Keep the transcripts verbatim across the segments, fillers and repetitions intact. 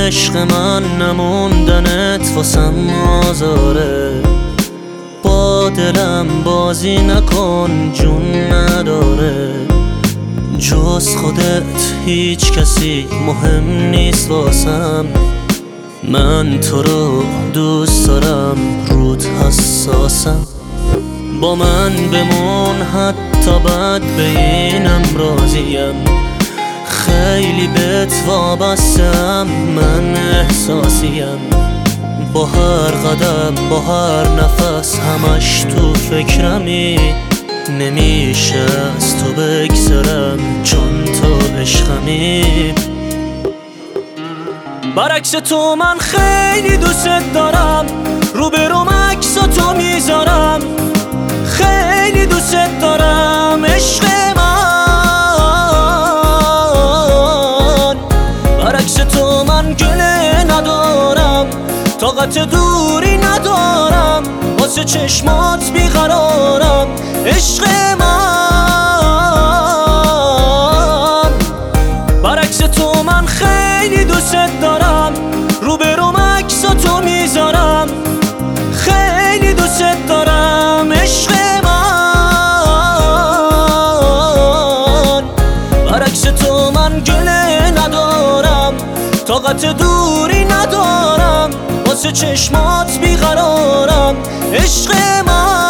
عشق من نموندنت واسم آزاره. با دلم بازی نکن جون نداره، جز خودت هیچ کسی مهم نیست واسم. من تو رو دوست دارم، رود حساسم. با من بمون حتی بد به اینم راضیم. خیلی بهت وابستم، من احساسیم. با هر قدم با هر نفس همش تو فکرمی. نمیشه از تو بگذرم چون تو عشقمی. برعکس تو من خیلی دوست دارم، روبروم عکساتو میذارم. خیلی دوست دارم عشق من. برعکس تو من گله ندارم، طاقت دوری ندارم، واسه چشمات بیقرارم عشق من. برعکس تو من خیلی دوست دارم، روبروم عکساتو میذارم. خیلی دوست دارم عشق من. برعکس تو من گله ندارم، طاقت دوری ندارم، واسه چشمات بیقرارم عشق من.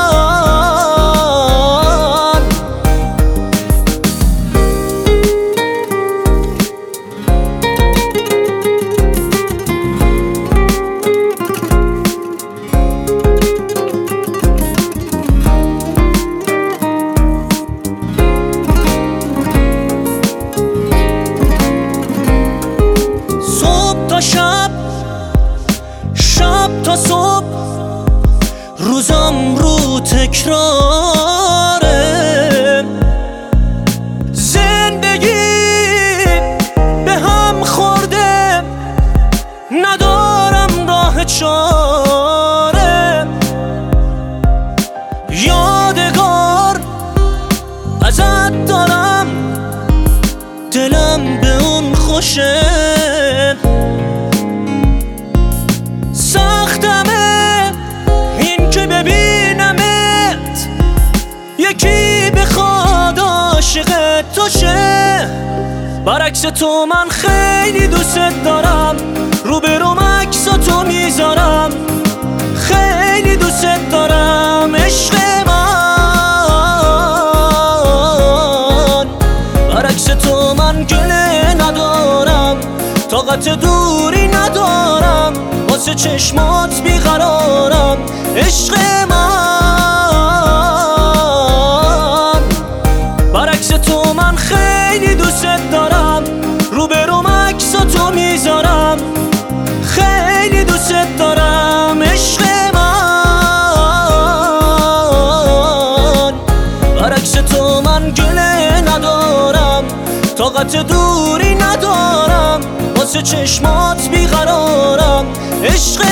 شب شب تا صبح روزم رو تکراره. زندگی به هم خورده، ندارم راه چاره. یادگار ازت دارم، دلم به اون خوشه. سختمه این که ببینمت، یکی بخواد عاشق تو شه. برعکس تو من خیلی دوست دارم، روبروم عکساتو میذارم. خیلی دوست دارم عشق من. برعکس تو من گله ندارم، طاقت دوری ندارم، واسه چشمات بیقرارم عشق من. برعکس تو من خیلی دوست دارم، روبروم عکساتو میذارم. خیلی دوست دارم عشق من. برعکس تو من گله ندارم، طاقت دوری ندارم، واسه چشمات بیقرارم عشق